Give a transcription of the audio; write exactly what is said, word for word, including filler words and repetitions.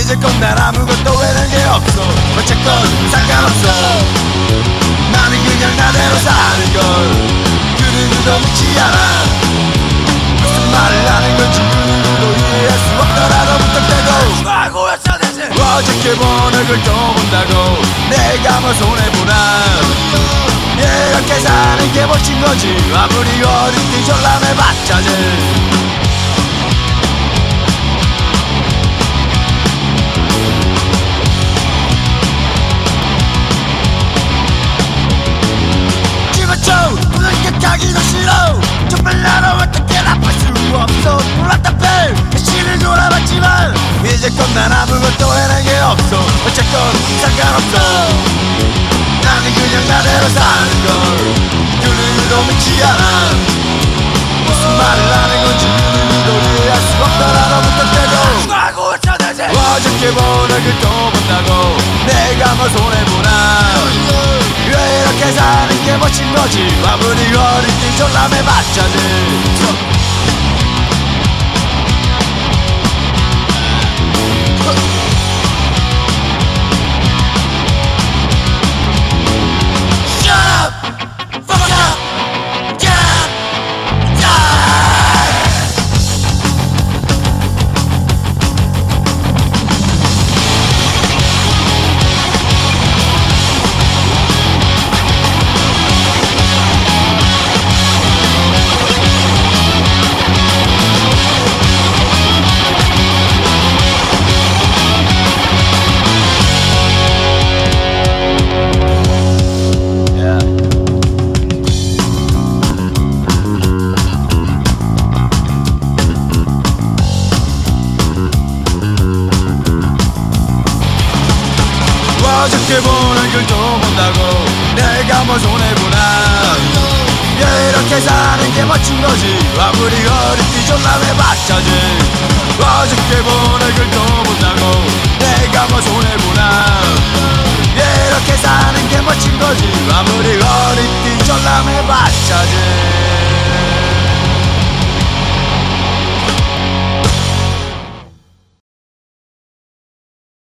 이제껏 난 아무것도 외는 게 없어. 어쨌건 상관없어. 나는 그냥 나대로 사는 걸. 그 누구도 믿지 않아. 무슨 말을 하는 건지 그 누구도 이해할 수 없더라도 부탁되고 뭐하고 외쳐 대체. 어저께 본 얼굴 또 본다고 내가 뭐 손해보나. 이렇게 사는 게 멋진 거지. 아무리 어린이 졸라매봤자지. 생각하기도 싫어. 정말 나로 어떻게 나쁠 수 없어. 불안답해 시를 돌아봤지만 이제껏 난 아무것도 해낸 게 없어. 어쨌건 상관없어. 나는 그냥 나대로 사는 걸. 그 누구도 믿지 않아. 무슨 말을 하는 건지 그 누구도 이해할 수 없더라도 부탁되고 뭐하고 외쳐대지. 어저께 본 얼굴 또 본다고 내가 뭐 손해보나. 왜 이렇게 사는 게 멋진 거지. 아무리 어린이 졸라매봤자지. 어저께 본 얼굴 또 본다고 내가 뭐 손해보나. 이렇게 사는 게 멋진 거지. 아무리 어린이 졸라매봤자지. 어저께 본 얼굴 또 본다고 내가 뭐 손해보나. 이렇게 사는 게 멋진 거지. 아무리 어린이 졸라매봤자지.